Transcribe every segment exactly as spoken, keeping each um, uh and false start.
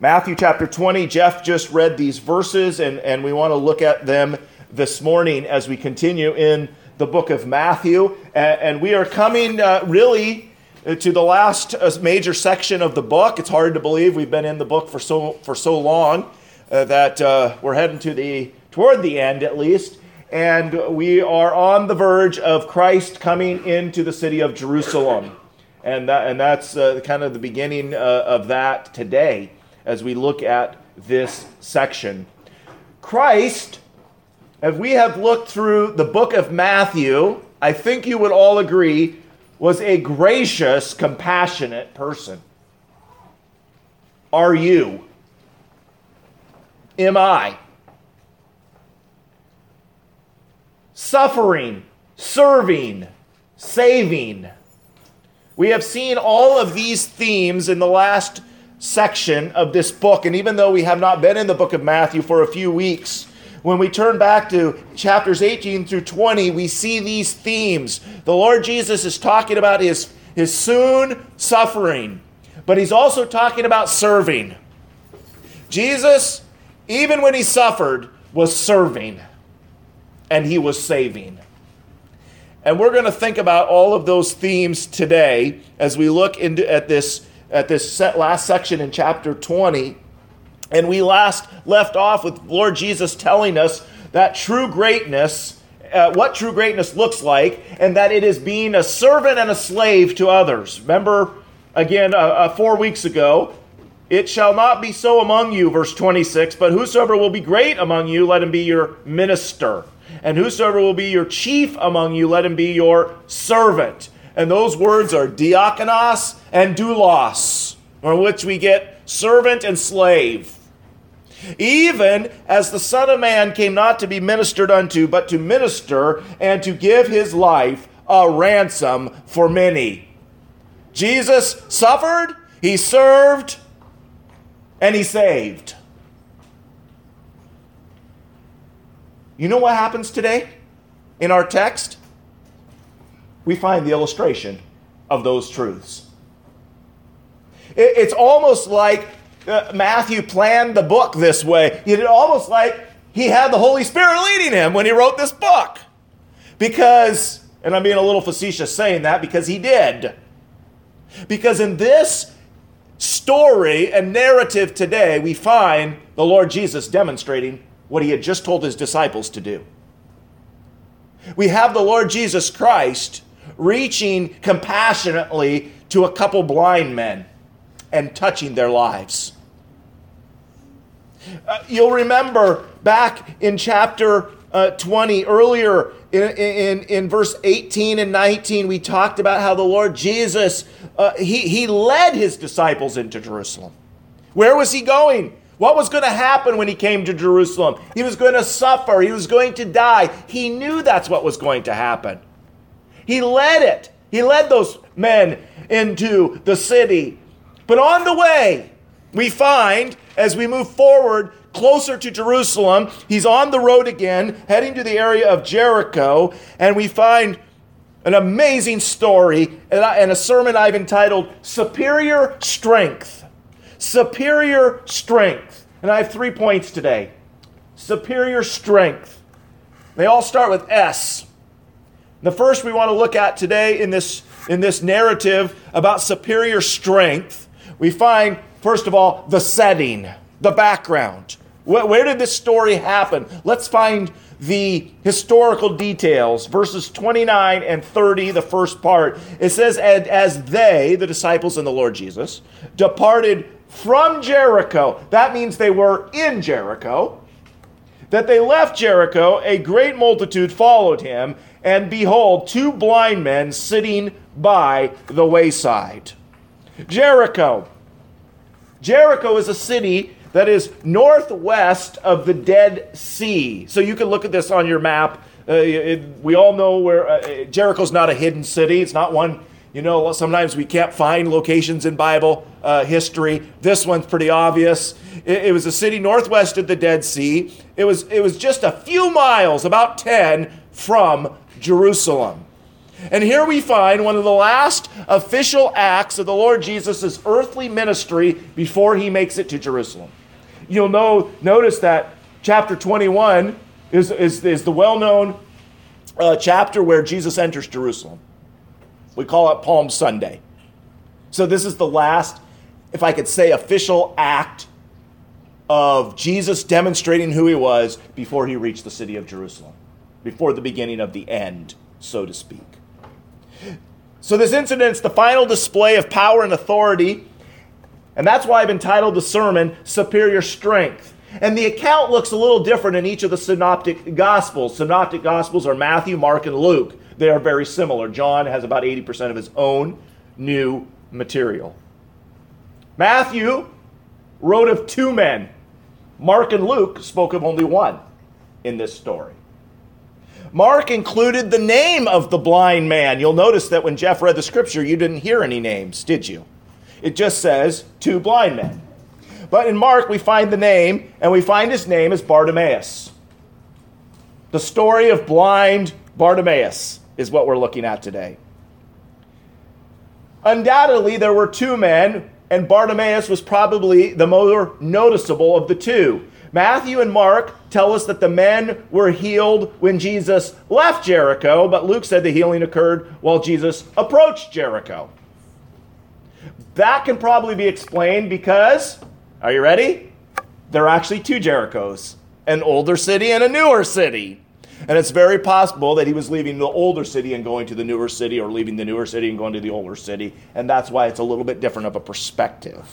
Matthew chapter twenty, Jeff just read these verses, and, and we want to look at them this morning as we continue in the book of Matthew. And, and we are coming uh, really to the last uh, major section of the book. It's hard to believe we've been in the book for so for so long uh, that uh, we're heading to the toward the end at least. And we are on the verge of Christ coming into the city of Jerusalem. And, that, and that's uh, kind of the beginning uh, of that today, as we look at this section. Christ, as we have looked through the book of Matthew, I think you would all agree, was a gracious, compassionate person. Are you? Am I? Suffering, serving, saving. We have seen all of these themes in the last section of this book, and even though we have not been in the book of Matthew for a few weeks, when we turn back to chapters eighteen through twenty, we see these themes. The Lord Jesus is talking about his, his soon suffering, but he's also talking about serving. Jesus, even when he suffered, was serving, and he was saving. And we're going to think about all of those themes today as we look into at this at this last section in chapter twenty. And we last left off with Lord Jesus telling us that true greatness, uh, what true greatness looks like, and that it is being a servant and a slave to others. Remember, again, uh, uh, four weeks ago, it shall not be so among you, verse twenty-six, but whosoever will be great among you, let him be your minister. And whosoever will be your chief among you, let him be your servant. And those words are diakonos and doulos, from which we get servant and slave. Even as the Son of Man came not to be ministered unto, but to minister and to give his life a ransom for many. Jesus suffered, he served, and he saved. You know what happens today in our text? We find the illustration of those truths. It's almost like uh, Matthew planned the book this way. It's almost like he had the Holy Spirit leading him when he wrote this book. Because, and I'm being a little facetious saying that, because he did. Because in this story and narrative today, we find the Lord Jesus demonstrating what he had just told his disciples to do. We have the Lord Jesus Christ reaching compassionately to a couple blind men and touching their lives. Uh, you'll remember back in chapter uh, twenty, earlier in, in, in verse eighteen and nineteen, we talked about how the Lord Jesus, uh, he, he led his disciples into Jerusalem. Where was he going? What was going to happen when he came to Jerusalem? He was going to suffer. He was going to die. He knew that's what was going to happen. He led it. He led those men into the city. But on the way, we find, as we move forward closer to Jerusalem, he's on the road again, heading to the area of Jericho, and we find an amazing story and a sermon I've entitled Superior Strength. Superior strength. And I have three points today. Superior strength. They all start with S. The first we want to look at today in this, in this narrative about superior strength, we find, first of all, the setting, the background. Where, where did this story happen? Let's find the historical details. Verses twenty-nine and thirty, the first part. It says, and as they, the disciples and the Lord Jesus, departed from Jericho. That means they were in Jericho. That they left Jericho, a great multitude followed him, and behold, two blind men sitting by the wayside. Jericho. Jericho is a city that is northwest of the Dead Sea. So you can look at this on your map. Uh, it, we all know where uh, Jericho's not a hidden city. It's not one. You know, sometimes we can't find locations in Bible uh, history. This one's pretty obvious. It, it was a city northwest of the Dead Sea. It was, it was just a few miles, about ten, from Jerusalem. And here we find one of the last official acts of the Lord Jesus' earthly ministry before he makes it to Jerusalem. You'll know, notice that chapter twenty-one is, is, is the well-known uh, chapter where Jesus enters Jerusalem. We call it Palm Sunday. So this is the last, if I could say, official act of Jesus demonstrating who he was before he reached the city of Jerusalem, before the beginning of the end, so to speak. So this incident is the final display of power and authority, and that's why I've entitled the sermon, Superior Strength. And the account looks a little different in each of the synoptic gospels. Synoptic gospels are Matthew, Mark, and Luke. They are very similar. John has about eighty percent of his own new material. Matthew wrote of two men. Mark and Luke spoke of only one in this story. Mark included the name of the blind man. You'll notice that when Jeff read the scripture, you didn't hear any names, did you? It just says two blind men. But in Mark, we find the name, and we find his name is Bartimaeus. The story of blind Bartimaeus is what we're looking at today. Undoubtedly, there were two men, and Bartimaeus was probably the more noticeable of the two. Matthew and Mark tell us that the men were healed when Jesus left Jericho, but Luke said the healing occurred while Jesus approached Jericho. That can probably be explained because, are you ready? There are actually two Jerichos, an older city and a newer city. And it's very possible that he was leaving the older city and going to the newer city, or leaving the newer city and going to the older city. And that's why it's a little bit different of a perspective.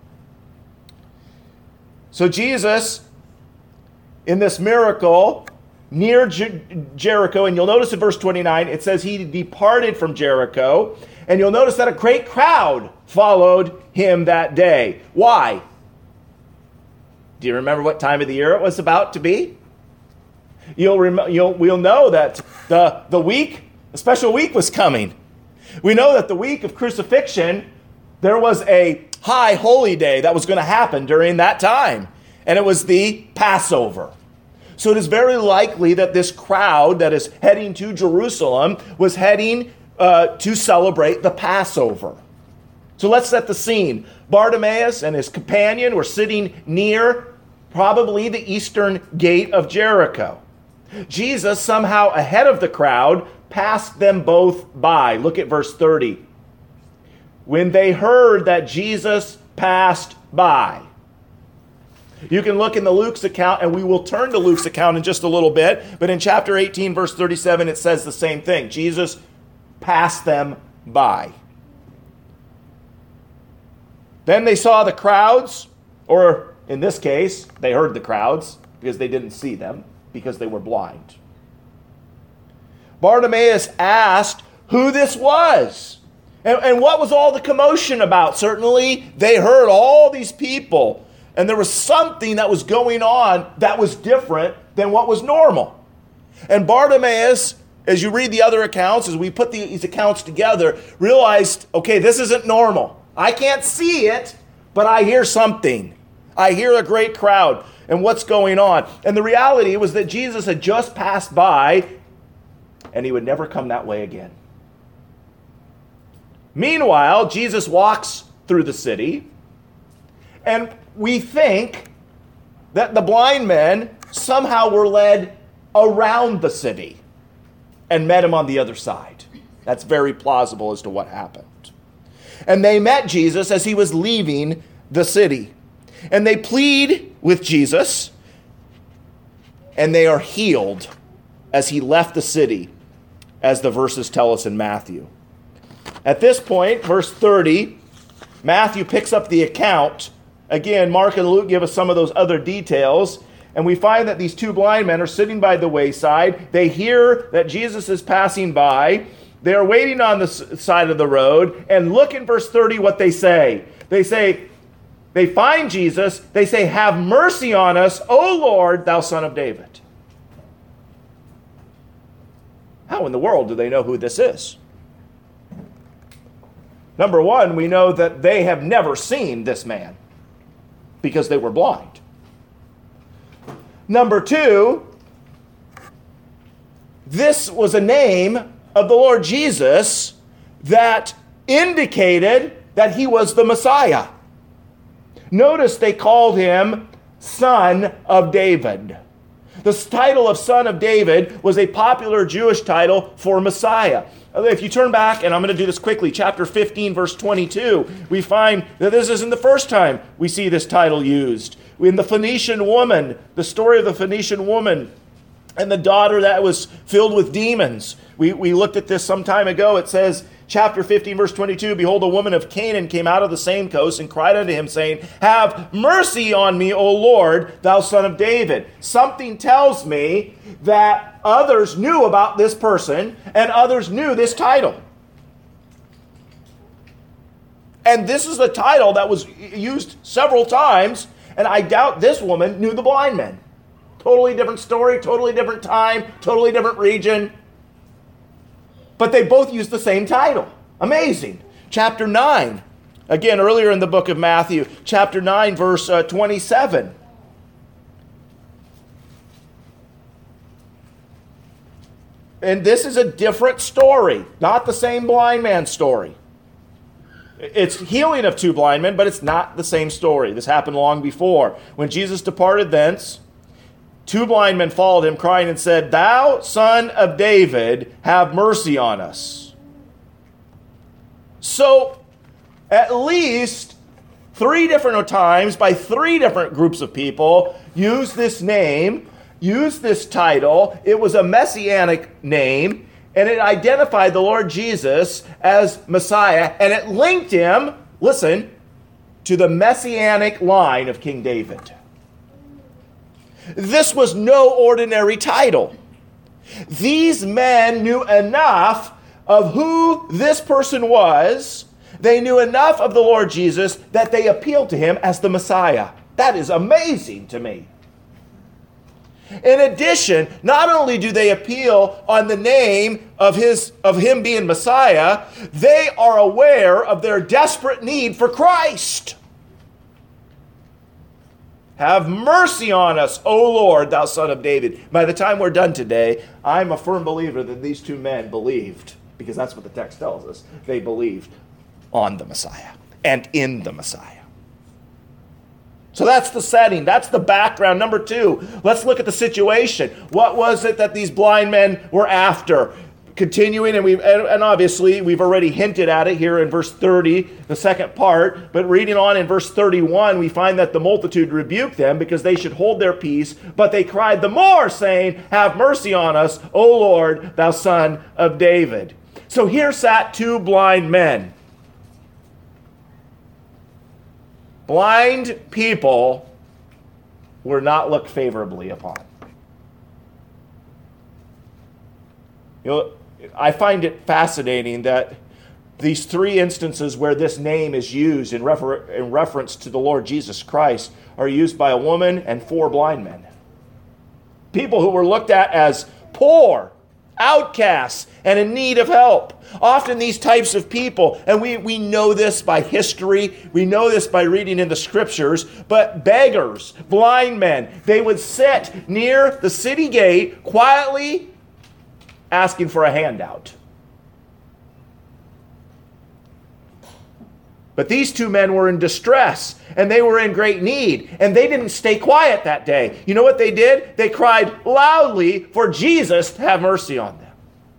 So Jesus, in this miracle near Jer- Jericho, and you'll notice in verse twenty-nine, it says he departed from Jericho. And you'll notice that a great crowd followed him that day. Why? Do you remember what time of the year it was about to be? You'll, rem- you'll we'll know that the, the week, a special week was coming. We know that the week of crucifixion, there was a high holy day that was going to happen during that time. And it was the Passover. So it is very likely that this crowd that is heading to Jerusalem was heading uh, to celebrate the Passover. So let's set the scene. Bartimaeus and his companion were sitting near probably the eastern gate of Jericho. Jesus, somehow ahead of the crowd, passed them both by. Look at verse thirty. When they heard that Jesus passed by. You can look in the Luke's account, and we will turn to Luke's account in just a little bit, but in chapter eighteen, verse thirty-seven, it says the same thing. Jesus passed them by. Then they saw the crowds, or in this case, they heard the crowds because they didn't see them, because they were blind. Bartimaeus asked who this was. And, and what was all the commotion about? Certainly, they heard all these people. And there was something that was going on that was different than what was normal. And Bartimaeus, as you read the other accounts, as we put these accounts together, realized, okay, this isn't normal. I can't see it, but I hear something. I hear a great crowd. And what's going on? And the reality was that Jesus had just passed by, and he would never come that way again. Meanwhile, Jesus walks through the city, and we think that the blind men somehow were led around the city and met him on the other side. That's very plausible as to what happened. And they met Jesus as he was leaving the city. And they plead with Jesus, and they are healed as he left the city, as the verses tell us in Matthew. At this point, verse thirty, Matthew picks up the account. Again, Mark and Luke give us some of those other details, and we find that these two blind men are sitting by the wayside. They hear that Jesus is passing by. They are waiting on the side of the road, and look in verse thirty what they say. They say, They find Jesus. They say, "Have mercy on us, O Lord, thou Son of David." How in the world do they know who this is? Number one, we know that they have never seen this man because they were blind. Number two, this was a name of the Lord Jesus that indicated that he was the Messiah. Notice they called him Son of David. The title of Son of David was a popular Jewish title for Messiah. If you turn back, and I'm going to do this quickly, chapter fifteen, verse twenty-two, we find that this isn't the first time we see this title used. In the Phoenician woman, the story of the Phoenician woman and the daughter that was filled with demons. We, we looked at this some time ago. It says, chapter fifteen, verse twenty-two, behold, a woman of Canaan came out of the same coast and cried unto him, saying, have mercy on me, O Lord, thou son of David. Something tells me that others knew about this person and others knew this title. And this is a title that was used several times, and I doubt this woman knew the blind men. Totally different story, totally different time, totally different region. But they both use the same title. Amazing. Chapter nine. Again, earlier in the book of Matthew, chapter nine, verse uh, twenty-seven. And this is a different story, not the same blind man story. It's healing of two blind men, but it's not the same story. This happened long before. When Jesus departed thence, two blind men followed him, crying and said, thou, son of David, have mercy on us. So, at least three different times by three different groups of people use this name, use this title. It was a messianic name, and it identified the Lord Jesus as Messiah, and it linked him, listen, to the messianic line of King David. This was no ordinary title. These men knew enough of who this person was. They knew enough of the Lord Jesus that they appealed to him as the Messiah. That is amazing to me. In addition, not only do they appeal on the name of his of him being Messiah, they are aware of their desperate need for Christ. Have mercy on us, O Lord, thou son of David. By the time we're done today, I'm a firm believer that these two men believed, because that's what the text tells us. They believed on the Messiah and in the Messiah. So that's the setting. That's the background. Number two, let's look at the situation. What was it that these blind men were after? Continuing, and we and obviously we've already hinted at it here in verse thirty, the second part, but reading on in verse thirty-one, we find that the multitude rebuked them because they should hold their peace, but they cried the more, saying, have mercy on us, O Lord, thou son of David. So here sat two blind men. Blind people were not looked favorably upon. You know, I find it fascinating that these three instances where this name is used in, refer- in reference to the Lord Jesus Christ are used by a woman and four blind men. People who were looked at as poor, outcasts, and in need of help. Often these types of people, and we, we know this by history, we know this by reading in the scriptures, but beggars, blind men, they would sit near the city gate quietly asking for a handout. But these two men were in distress, and they were in great need, and they didn't stay quiet that day. You know what they did? They cried loudly for Jesus to have mercy on them.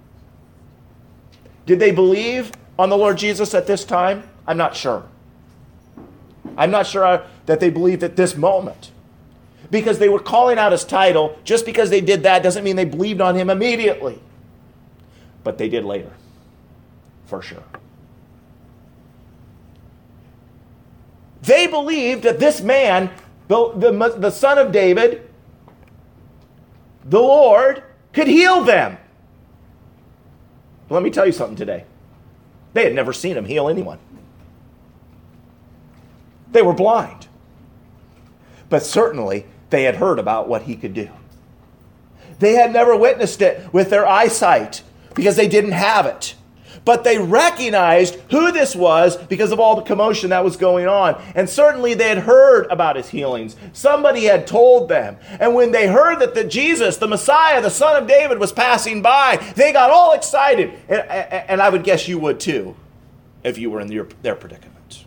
Did they believe on the Lord Jesus at this time? I'm not sure. I'm not sure that they believed at this moment. Because they were calling out his title. Just because they did that doesn't mean they believed on him immediately. But they did later, for sure. They believed that this man, the, the, the son of David, the Lord, could heal them. Let me tell you something today. They had never seen him heal anyone. They were blind. But certainly, they had heard about what he could do. They had never witnessed it with their eyesight, because they didn't have it. But they recognized who this was because of all the commotion that was going on. And certainly they had heard about his healings. Somebody had told them. And when they heard that the Jesus, the Messiah, the Son of David, was passing by, they got all excited. And, and I would guess you would too, if you were in your, their predicament.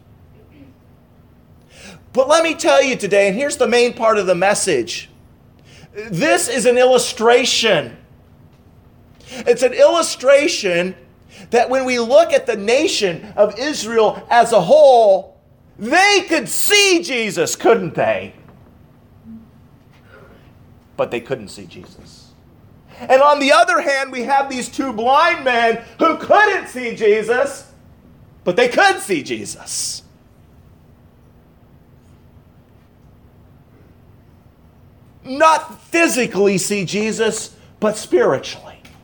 But let me tell you today, and here's the main part of the message. This is an illustration. It's an illustration that when we look at the nation of Israel as a whole, they could see Jesus, couldn't they? But they couldn't see Jesus. And on the other hand, we have these two blind men who couldn't see Jesus, but they could see Jesus. Not physically see Jesus, but spiritually.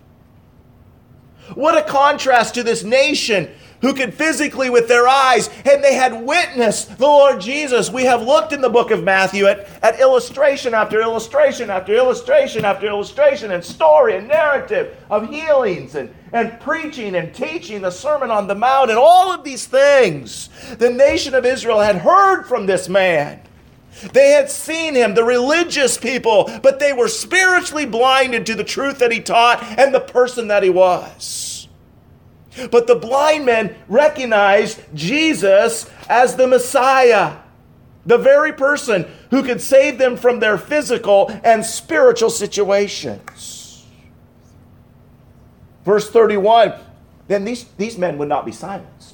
What a contrast to this nation who could physically with their eyes, and they had witnessed the Lord Jesus. We have looked in the book of Matthew at, at illustration after illustration after illustration after illustration and story and narrative of healings and, and preaching and teaching the Sermon on the Mount and all of these things. The nation of Israel had heard from this man. They had seen him, the religious people, but they were spiritually blinded to the truth that he taught and the person that he was. But the blind men recognized Jesus as the Messiah, the very person who could save them from their physical and spiritual situations. Verse thirty-one, then these, these men would not be silenced.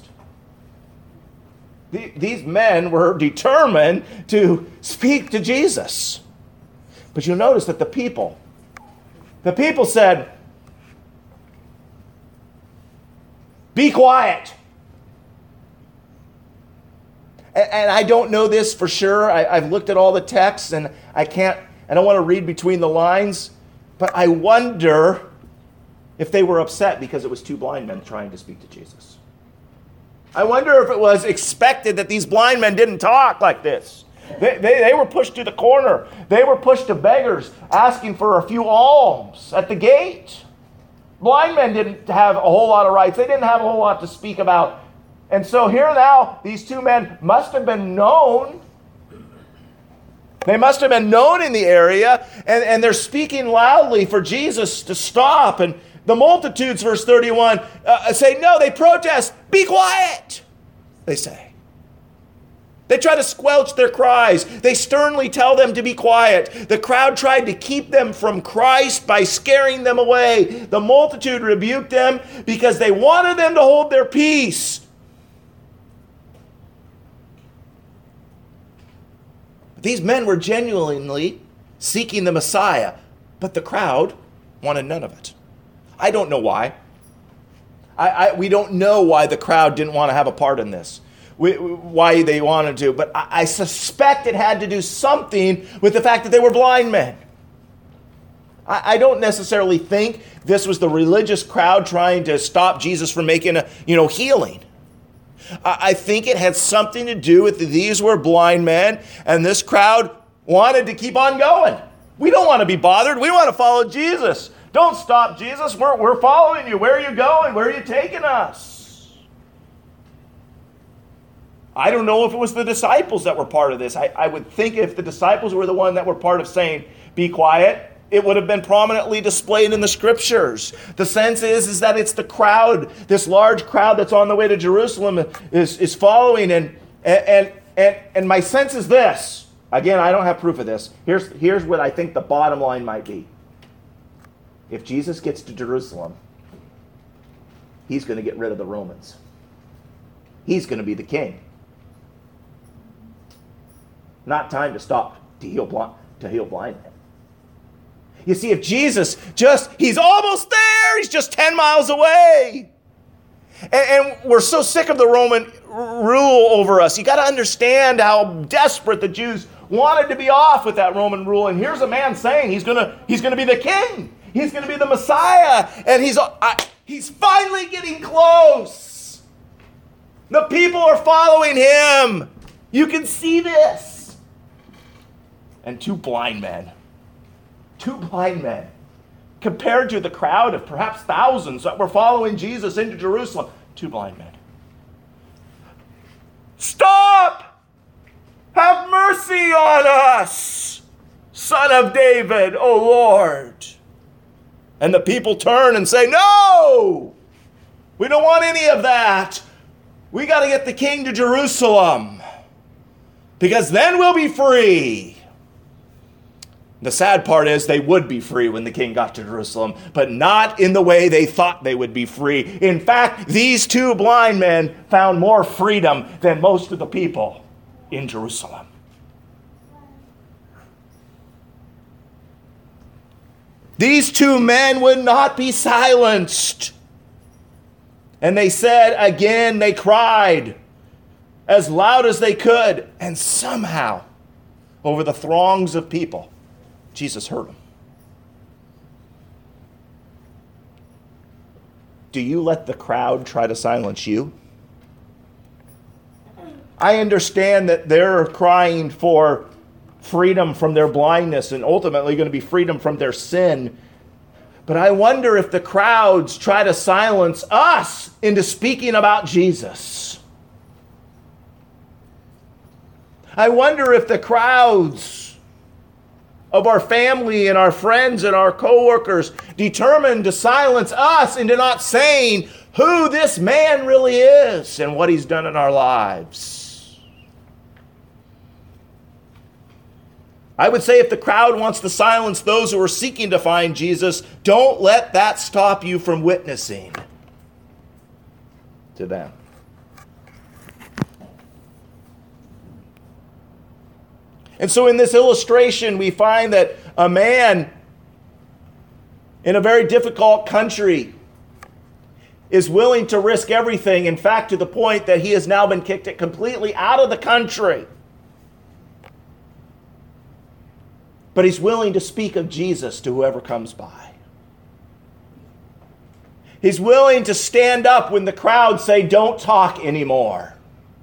These men were determined to speak to Jesus. But you'll notice that the people, the people said, be quiet. And I don't know this for sure. I, I've looked at all the texts and I can't, I don't want to read between the lines, but I wonder if they were upset because it was two blind men trying to speak to Jesus. I wonder if it was expected that these blind men didn't talk like this. They, they, they were pushed to the corner. They were pushed to beggars asking for a few alms at the gate. Blind men didn't have a whole lot of rights. They didn't have a whole lot to speak about. And so here now, these two men must have been known. They must have been known in the area, and, and they're speaking loudly for Jesus to stop. And the multitudes, verse thirty-one, uh, say, no, they protest, be quiet, they say. They try to squelch their cries. They sternly tell them to be quiet. The crowd tried to keep them from Christ by scaring them away. The multitude rebuked them because they wanted them to hold their peace. These men were genuinely seeking the Messiah, but the crowd wanted none of it. I don't know why. I, I, we don't know why the crowd didn't want to have a part in this, we, why they wanted to, but I, I suspect it had to do something with the fact that they were blind men. I, I don't necessarily think this was the religious crowd trying to stop Jesus from making a, you know, healing. I, I think it had something to do with these were blind men, and this crowd wanted to keep on going. We don't want to be bothered. We want to follow Jesus. Don't stop, Jesus. We're, we're following you. Where are you going? Where are you taking us? I don't know if it was the disciples that were part of this. I, I would think if the disciples were the one that were part of saying, be quiet, it would have been prominently displayed in the scriptures. The sense is, is that it's the crowd, this large crowd that's on the way to Jerusalem is, is following. And, and, and, and my sense is this. Again, I don't have proof of this. Here's, here's what I think the bottom line might be. If Jesus gets to Jerusalem, he's going to get rid of the Romans. He's going to be the king. Not time to stop to heal blind, to heal blind men. You see, if Jesus just, he's almost there, he's just ten miles away. And, and we're so sick of the Roman rule over us. You got to understand how desperate the Jews wanted to be off with that Roman rule. And here's a man saying he's going to, he's going to be the king. He's going to be the Messiah, and he's uh, he's finally getting close. The people are following him. You can see this. And two blind men, two blind men compared to the crowd of perhaps thousands that were following Jesus into Jerusalem. Two blind men. Stop! Have mercy on us, Son of David, O Lord. And the people turn and say, no, we don't want any of that. We got to get the king to Jerusalem, because then we'll be free. The sad part is they would be free when the king got to Jerusalem, but not in the way they thought they would be free. In fact, these two blind men found more freedom than most of the people in Jerusalem. These two men would not be silenced. And they said again, they cried as loud as they could. And somehow, over the throngs of people, Jesus heard them. Do you let the crowd try to silence you? I understand that they're crying for freedom from their blindness and ultimately going to be freedom from their sin. But I wonder if the crowds try to silence us into speaking about Jesus. I wonder if the crowds of our family and our friends and our coworkers determined to silence us into not saying who this man really is and what he's done in our lives. I would say if the crowd wants to silence those who are seeking to find Jesus, don't let that stop you from witnessing to them. And so in this illustration, we find that a man in a very difficult country is willing to risk everything, in fact, to the point that he has now been kicked completely out of the country. But he's willing to speak of Jesus to whoever comes by. He's willing to stand up when the crowd say, don't talk anymore.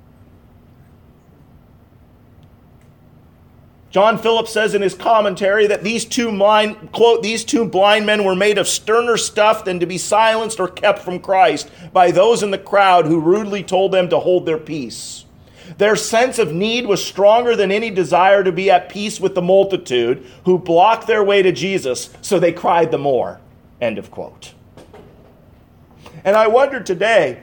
John Phillips says in his commentary that these two blind, quote, these two blind men were made of sterner stuff than to be silenced or kept from Christ by those in the crowd who rudely told them to hold their peace. Their sense of need was stronger than any desire to be at peace with the multitude who blocked their way to Jesus, so they cried the more. End of quote. And I wonder today,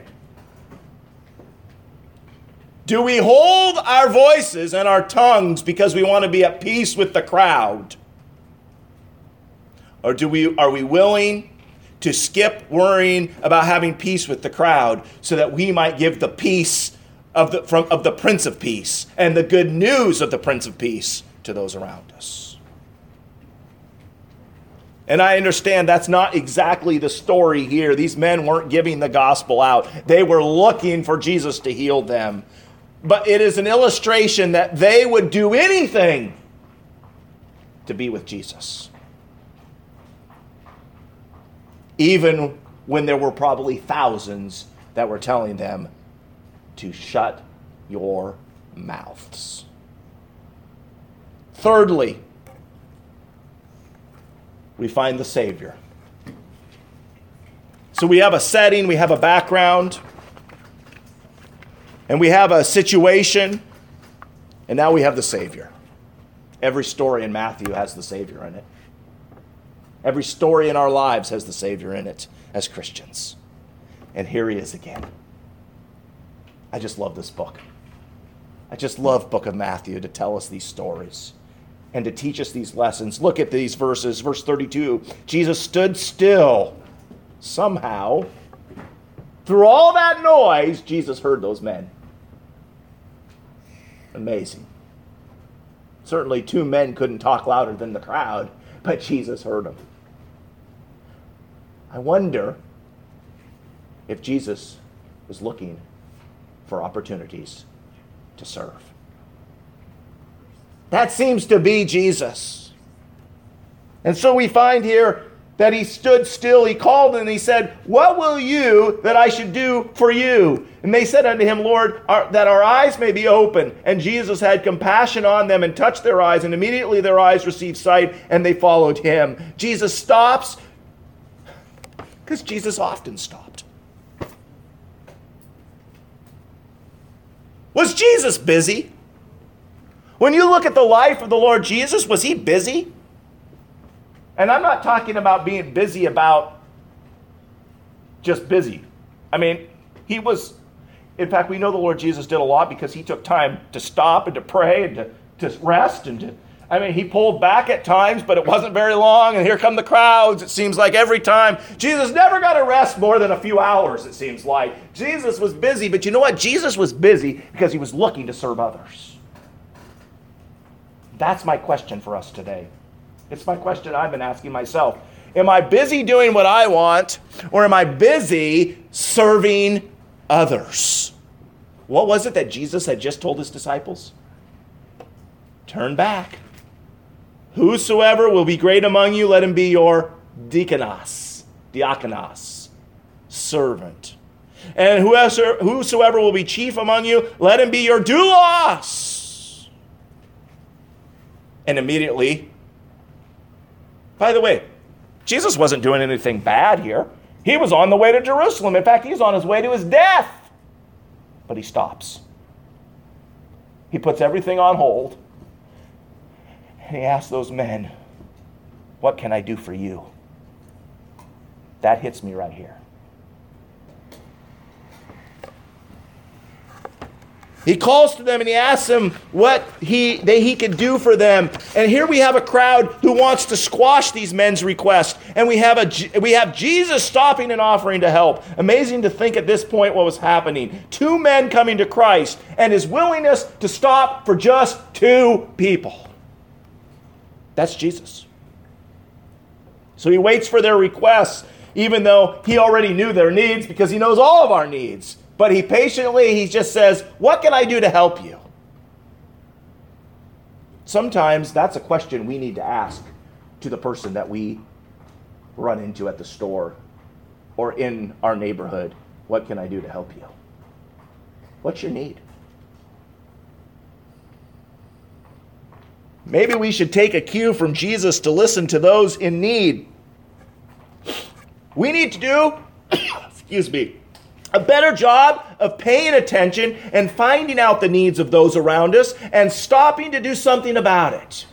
do we hold our voices and our tongues because we want to be at peace with the crowd? Or do we are we willing to skip worrying about having peace with the crowd so that we might give the peace of the from of the Prince of Peace and the good news of the Prince of Peace to those around us? And I understand that's not exactly the story here. These men weren't giving the gospel out. They were looking for Jesus to heal them. But it is an illustration that they would do anything to be with Jesus. Even when there were probably thousands that were telling them to shut your mouths. Thirdly, we find the Savior. So we have a setting, we have a background, and we have a situation, and now we have the Savior. Every story in Matthew has the Savior in it. Every story in our lives has the Savior in it as Christians. And here he is again. I just love this book. I just love Book of Matthew to tell us these stories and to teach us these lessons. Look at these verses. Verse thirty-two, Jesus stood still. Somehow, through all that noise, Jesus heard those men. Amazing. Certainly two men couldn't talk louder than the crowd, but Jesus heard them. I wonder if Jesus was looking for opportunities to serve. That seems to be Jesus. And so we find here that he stood still, he called and he said, what will you that I should do for you? And they said unto him, Lord, our, that our eyes may be open. And Jesus had compassion on them and touched their eyes, and immediately their eyes received sight, and they followed him. Jesus stops Because Jesus often stopped. Was Jesus busy? When you look at the life of the Lord Jesus, was he busy? And I'm not talking about being busy about just busy. I mean, he was, in fact, we know the Lord Jesus did a lot because he took time to stop and to pray and to, to rest and to, I mean, he pulled back at times, but it wasn't very long, and here come the crowds, it seems like every time. Jesus never got to rest more than a few hours, it seems like. Jesus was busy, but you know what? Jesus was busy because he was looking to serve others. That's my question for us today. It's my question I've been asking myself. Am I busy doing what I want, or am I busy serving others? What was it that Jesus had just told his disciples? Turn back. Whosoever will be great among you, let him be your diakonos, diakonos, servant. And whoever, whosoever will be chief among you, let him be your doulos. And immediately, by the way, Jesus wasn't doing anything bad here. He was on the way to Jerusalem. In fact, he's on his way to his death. But he stops. He puts everything on hold. And he asks those men, what can I do for you? That hits me right here. He calls to them and he asks them what he, they, he could do for them. And here we have a crowd who wants to squash these men's requests. And we have, a, we have Jesus stopping and offering to help. Amazing to think at this point what was happening. Two men coming to Christ and his willingness to stop for just two people. That's Jesus. So he waits for their requests, even though he already knew their needs because he knows all of our needs. But he patiently, he just says, what can I do to help you? Sometimes that's a question we need to ask to the person that we run into at the store or in our neighborhood. What can I do to help you? What's your need? Maybe we should take a cue from Jesus to listen to those in need. We need to do, excuse me, a better job of paying attention and finding out the needs of those around us and stopping to do something about it.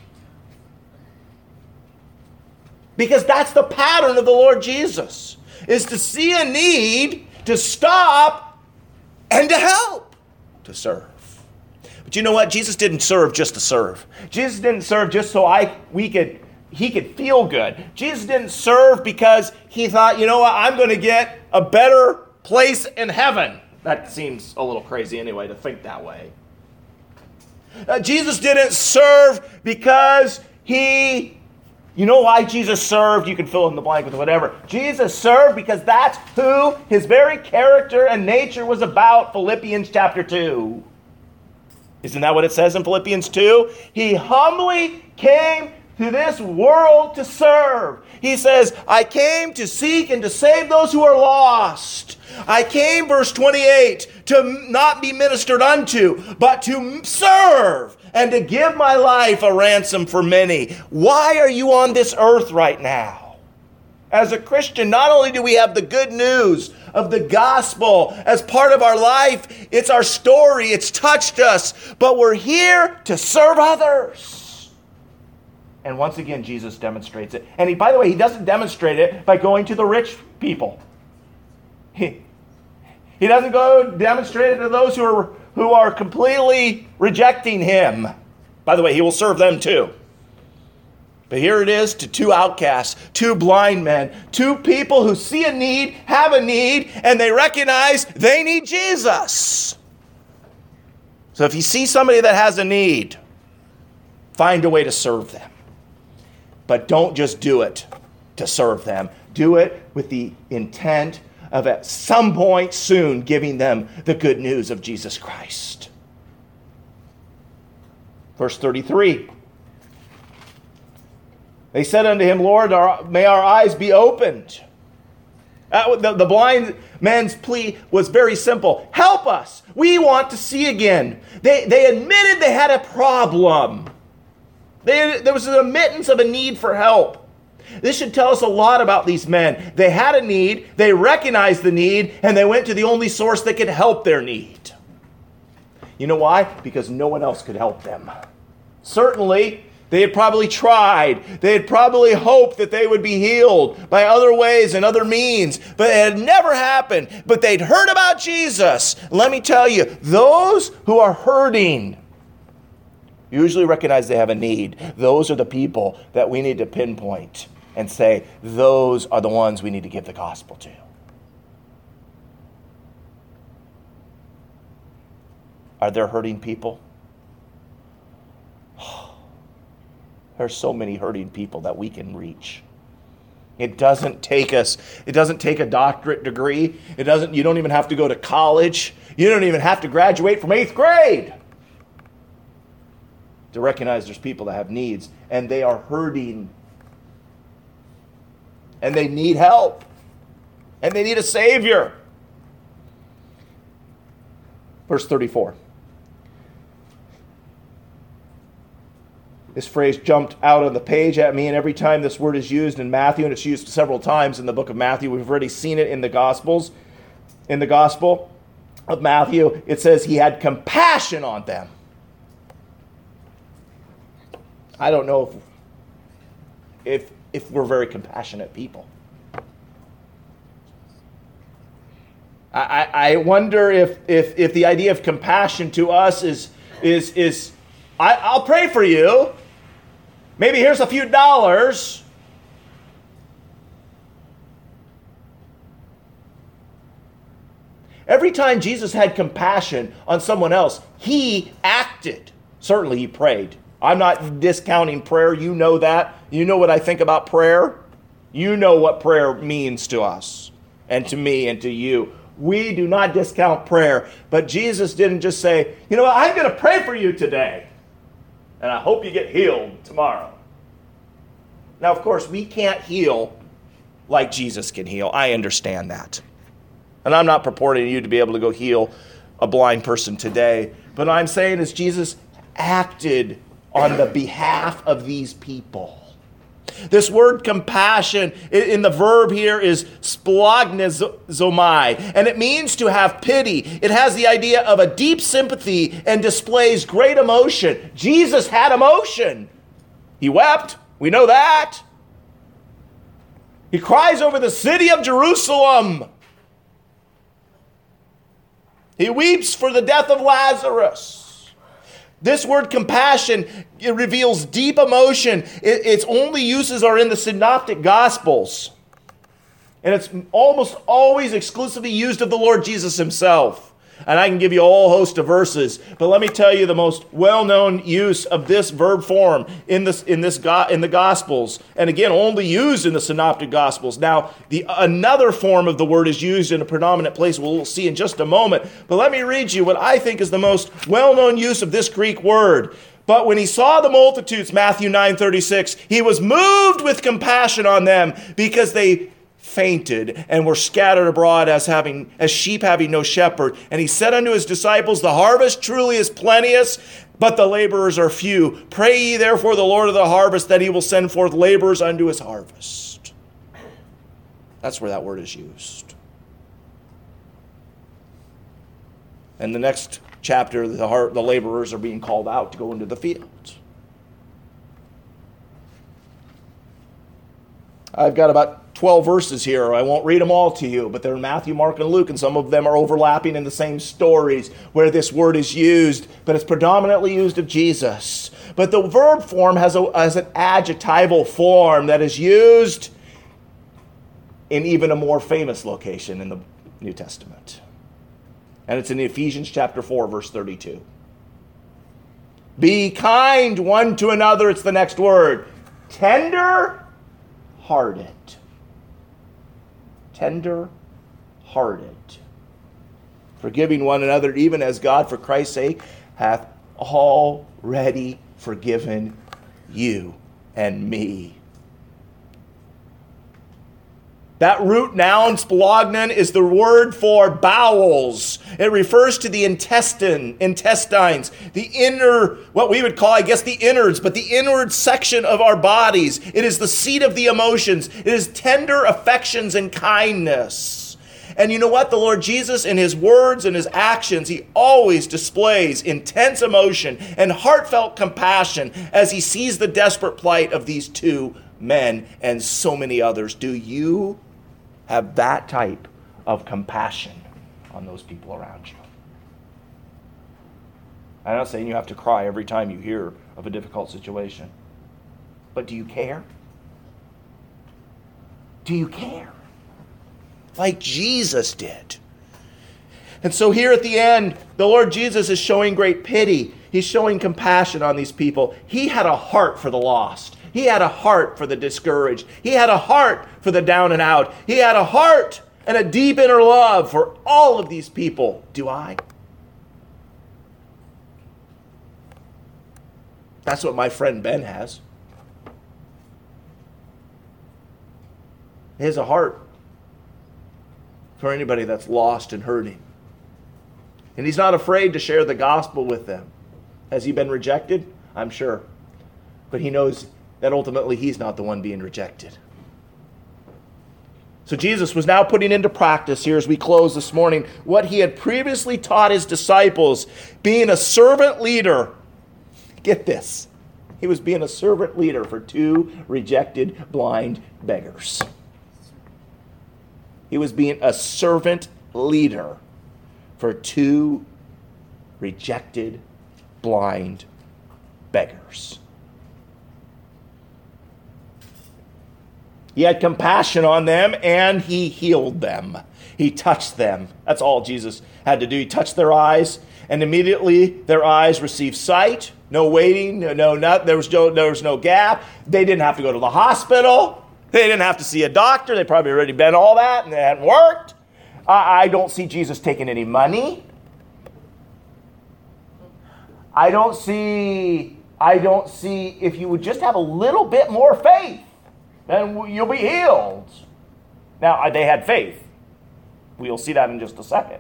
Because that's the pattern of the Lord Jesus, is to see a need, to stop, and to help, to serve. But you know what? Jesus didn't serve just to serve. Jesus didn't serve just so I we could he could feel good. Jesus didn't serve because he thought, you know what, I'm going to get a better place in heaven. That seems a little crazy anyway to think that way. Uh, Jesus didn't serve because he, you know why Jesus served? You can fill in the blank with whatever. Jesus served because that's who his very character and nature was about. Philippians chapter two. Isn't that what it says in Philippians two? He humbly came to this world to serve. He says, I came to seek and to save those who are lost. I came, verse twenty-eight, to not be ministered unto, but to serve and to give my life a ransom for many. Why are you on this earth right now? As a Christian, not only do we have the good news of the gospel as part of our life, it's our story, it's touched us, but we're here to serve others. And once again, Jesus demonstrates it. And he, by the way, he doesn't demonstrate it by going to the rich people. He, he doesn't go demonstrate it to those who are, who are completely rejecting him. By the way, he will serve them too. But here it is to two outcasts, two blind men, two people who see a need, have a need, and they recognize they need Jesus. So if you see somebody that has a need, find a way to serve them. But don't just do it to serve them. Do it with the intent of at some point soon giving them the good news of Jesus Christ. Verse thirty-three. They said unto him, Lord, our, may our eyes be opened. Uh, the, the blind man's plea was very simple. Help us. We want to see again. They, they admitted they had a problem. They, there was an admittance of a need for help. This should tell us a lot about these men. They had a need, they recognized the need, and they went to the only source that could help their need. You know why? Because no one else could help them. Certainly, they had probably tried. They had probably hoped that they would be healed by other ways and other means, but it had never happened. But they'd heard about Jesus. Let me tell you, those who are hurting usually recognize they have a need. Those are the people that we need to pinpoint and say, those are the ones we need to give the gospel to. Are there hurting people? There are so many hurting people that we can reach. It doesn't take us, it doesn't take a doctorate degree. It doesn't, you don't even have to go to college. You don't even have to graduate from eighth grade to recognize there's people that have needs, and they are hurting. And they need help. And they need a Savior. Verse thirty-four. This phrase jumped out on the page at me, and every time this word is used in Matthew, and it's used several times in the book of Matthew, we've already seen it in the Gospels. In the Gospel of Matthew, it says he had compassion on them. I don't know if, if, if we're very compassionate people. I, I wonder if, if, if the idea of compassion to us is, is, is I, I'll pray for you. Maybe here's a few dollars. Every time Jesus had compassion on someone else, he acted. Certainly he prayed. I'm not discounting prayer. You know that. You know what I think about prayer. You know what prayer means to us and to me and to you. We do not discount prayer. But Jesus didn't just say, you know what, I'm going to pray for you today. And I hope you get healed tomorrow. Now, of course, we can't heal like Jesus can heal. I understand that. And I'm not purporting you to be able to go heal a blind person today. But what I'm saying is Jesus acted on the behalf of these people. This word compassion in the verb here is splagnizomai, and it means to have pity. It has the idea of a deep sympathy and displays great emotion. Jesus had emotion. He wept. We know that. He cries over the city of Jerusalem. He weeps for the death of Lazarus. This word compassion, it reveals deep emotion. It, its only uses are in the Synoptic Gospels. And it's almost always exclusively used of the Lord Jesus himself. And I can give you a whole host of verses. But let me tell you the most well-known use of this verb form in this in this go, in the Gospels. And again, only used in the Synoptic Gospels. Now, the another form of the word is used in a predominant place we'll see in just a moment. But let me read you what I think is the most well-known use of this Greek word. But when he saw the multitudes, Matthew nine thirty-six, he was moved with compassion on them because they fainted and were scattered abroad as having as sheep having no shepherd. And he said unto his disciples, the harvest truly is plenteous, but the laborers are few. Pray ye therefore the Lord of the harvest that he will send forth laborers unto his harvest. That's where that word is used. And the next chapter, the, har- the laborers are being called out to go into the field. I've got about twelve verses here. I won't read them all to you, but they're in Matthew, Mark, and Luke, and some of them are overlapping in the same stories where this word is used, but it's predominantly used of Jesus. But the verb form has, a, has an adjectival form that is used in even a more famous location in the New Testament. And it's in Ephesians chapter four, verse thirty-two. Be kind one to another, it's the next word. Tender hearted. Tender hearted. Forgiving one another, even as God for Christ's sake hath already forgiven you and me. That root noun, splagnon, is the word for bowels. It refers to the intestine, intestines, the inner, what we would call, I guess, the innards, but the inward section of our bodies. It is the seat of the emotions. It is tender affections and kindness. And you know what? The Lord Jesus, in his words and his actions, he always displays intense emotion and heartfelt compassion as he sees the desperate plight of these two men and so many others. Do you have that type of compassion on those people around you? I'm not saying you have to cry every time you hear of a difficult situation, but do you care? Do you care? Like Jesus did. And so here at the end, the Lord Jesus is showing great pity. He's showing compassion on these people. He had a heart for the lost. He had a heart for the discouraged. He had a heart for the down and out. He had a heart and a deep inner love for all of these people. Do I? That's what my friend Ben has. He has a heart for anybody that's lost and hurting. And he's not afraid to share the gospel with them. Has he been rejected? I'm sure. But he knows that ultimately he's not the one being rejected. So Jesus was now putting into practice here as we close this morning what he had previously taught his disciples, being a servant leader. Get this. He was being a servant leader for two rejected blind beggars. He was being a servant leader for two rejected blind beggars. He had compassion on them and he healed them. He touched them. That's all Jesus had to do. He touched their eyes and immediately their eyes received sight. No waiting, no, no, not, there was no, there was no gap. They didn't have to go to the hospital. They didn't have to see a doctor. They probably already been all that and it hadn't worked. I, I don't see Jesus taking any money. I don't see, I don't see, if you would just have a little bit more faith, then you'll be healed. Now, they had faith. We'll see that in just a second.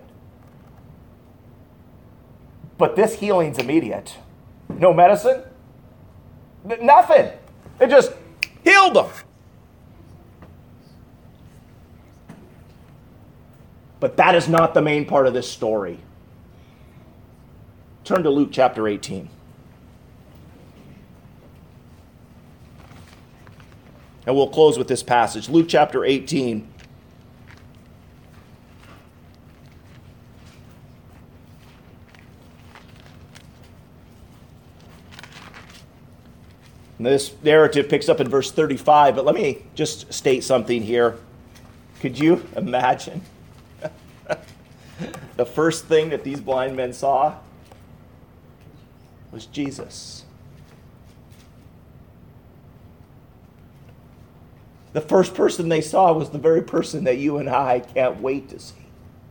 But this healing's immediate. No medicine. Nothing. It just healed them. But that is not the main part of this story. Turn to Luke chapter eighteen. And we'll close with this passage. Luke chapter eighteen. And this narrative picks up in verse thirty-five, but let me just state something here. Could you imagine the first thing that these blind men saw was Jesus? The first person they saw was the very person that you and I can't wait to see.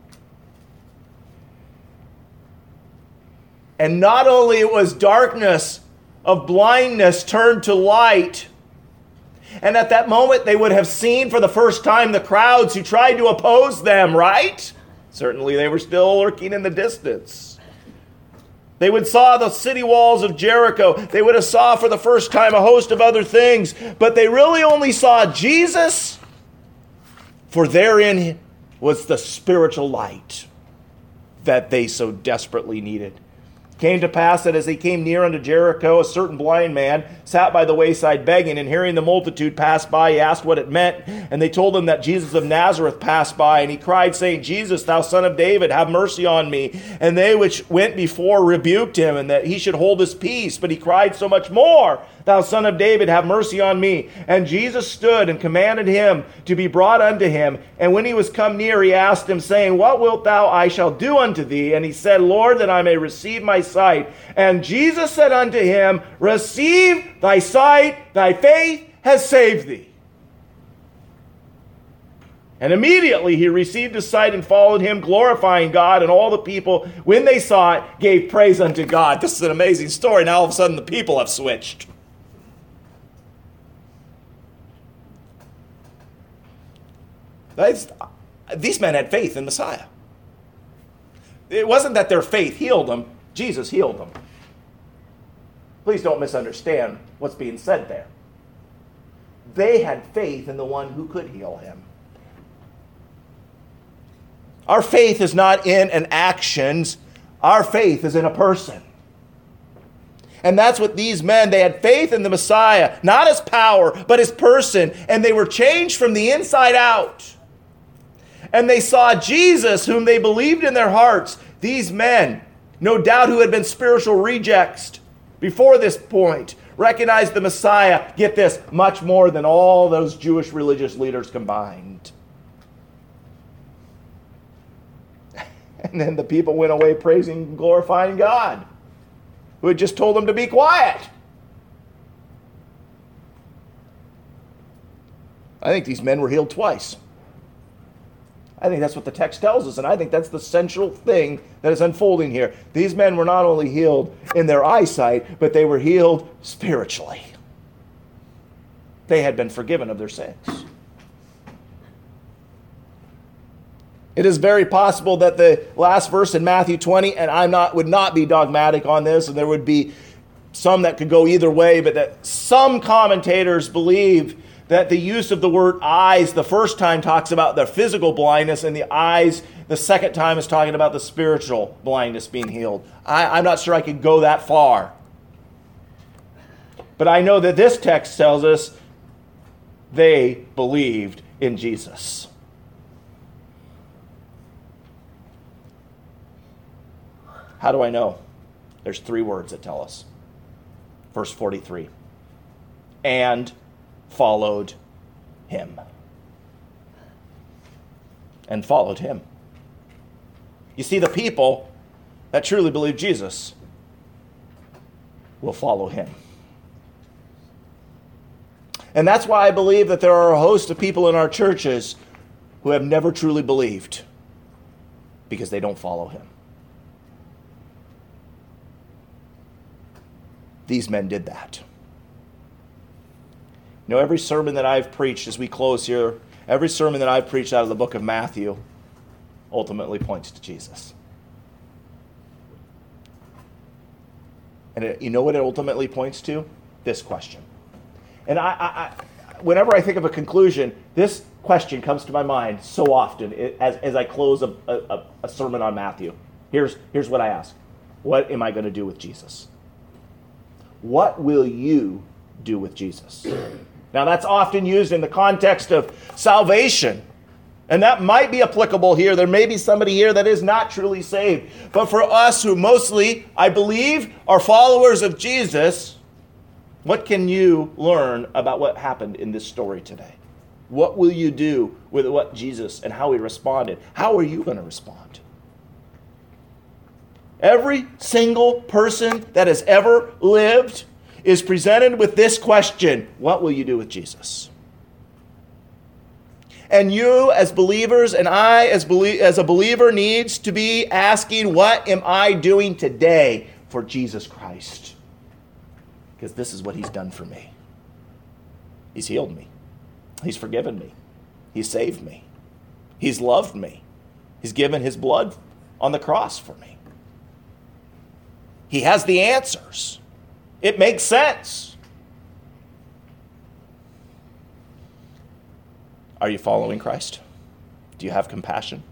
And not only it was darkness of blindness turned to light, and at that moment they would have seen for the first time the crowds who tried to oppose them, right? Certainly they were still lurking in the distance. They would saw the city walls of Jericho. They would have saw for the first time a host of other things. But they really only saw Jesus, for therein was the spiritual light that they so desperately needed. Came to pass that as they came near unto Jericho, a certain blind man sat by the wayside begging, and hearing the multitude pass by, he asked what it meant. And they told him that Jesus of Nazareth passed by. And he cried, saying, Jesus, thou son of David, have mercy on me. And they which went before rebuked him, and that he should hold his peace. But he cried so much more, thou son of David, have mercy on me. And Jesus stood and commanded him to be brought unto him. And when he was come near, he asked him, saying, what wilt thou I shall do unto thee? And he said, Lord, that I may receive my sight. And Jesus said unto him, receive thy sight, thy faith has saved thee. And immediately he received his sight and followed him, glorifying God. And all the people, when they saw it, gave praise unto God. This is an amazing story. Now all of a sudden the people have switched. These men had faith in Messiah. It wasn't that their faith healed them. Jesus healed them. Please don't misunderstand what's being said there. They had faith in the one who could heal him. Our faith is not in an actions. Our faith is in a person. And that's what these men, they had faith in the Messiah, not his power, but his person. And they were changed from the inside out. And they saw Jesus, whom they believed in their hearts. These men, no doubt who had been spiritual rejects before this point, recognized the Messiah, get this, much more than all those Jewish religious leaders combined. And then the people went away praising and glorifying God, who had just told them to be quiet. I think these men were healed twice. I think that's what the text tells us, and I think that's the central thing that is unfolding here. These men were not only healed in their eyesight, but they were healed spiritually. They had been forgiven of their sins. It is very possible that the last verse in Matthew twenty, and I not would not be dogmatic on this, and there would be some that could go either way, but that some commentators believe that the use of the word eyes the first time talks about the physical blindness, and the eyes the second time is talking about the spiritual blindness being healed. I, I'm not sure I could go that far. But I know that this text tells us they believed in Jesus. How do I know? There's three words that tell us. Verse forty-three. And followed him. And followed him. You see, the people that truly believe Jesus will follow him. And that's why I believe that there are a host of people in our churches who have never truly believed, because they don't follow him. These men did that. You know, every sermon that I've preached as we close here, every sermon that I've preached out of the book of Matthew ultimately points to Jesus. And it, you know what it ultimately points to? This question. And I, I, I, whenever I think of a conclusion, this question comes to my mind so often as, as I close a, a, a sermon on Matthew. Here's, here's what I ask. What am I going to do with Jesus? What will you do with Jesus? Now, that's often used in the context of salvation. And that might be applicable here. There may be somebody here that is not truly saved. But for us who mostly, I believe, are followers of Jesus, what can you learn about what happened in this story today? What will you do with what Jesus and how he responded? How are you going to respond? Every single person that has ever lived is presented with this question: what will you do with Jesus? And you as believers and I as, belie- as a believer needs to be asking, what am I doing today for Jesus Christ? Because this is what he's done for me. He's healed me. He's forgiven me. He's saved me. He's loved me. He's given his blood on the cross for me. He has the answers. It makes sense. Are you following Christ? Do you have compassion?